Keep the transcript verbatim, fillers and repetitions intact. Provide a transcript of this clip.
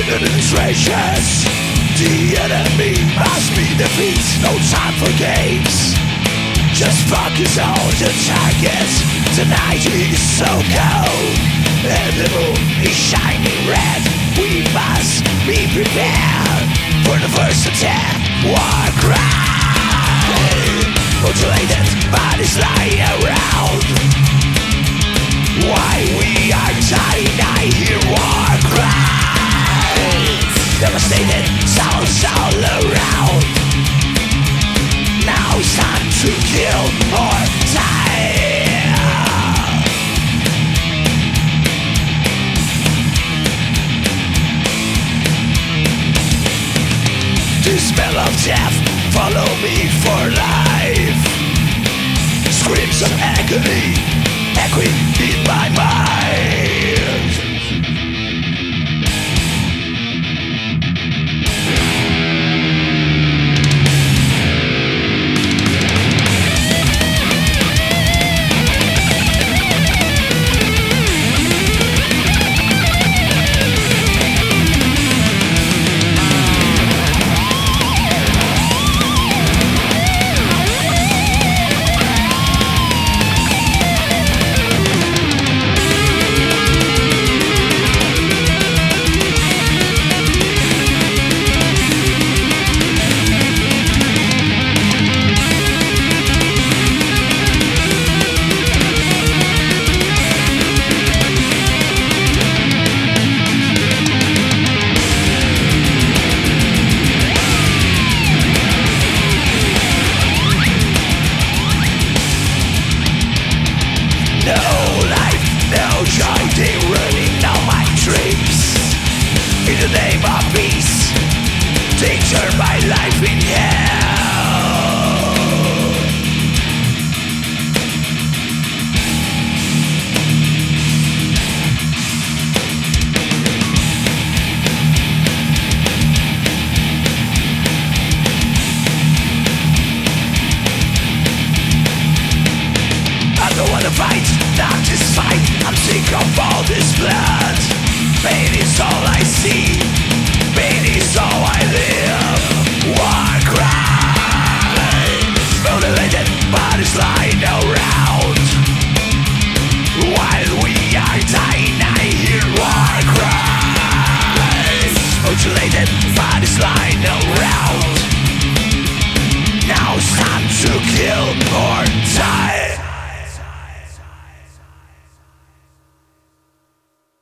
in the trenches. The enemy must be defeated. No time for games. Just focus on the target. Tonight is so cold, and the moon is shining red. We must be prepared for the first attack. War cry, mutilated bodies lying around. Why we are dying, I hear war cries. Devastated sounds all around. Now it's time to kill or die. The smell of death follow me for life. Screams of agony echoing in my mind. In the name of peace, they turn my life in hell. I don't wanna fight, not this fight. I'm sick of all this blood. Pain is all I see, pain is all I live.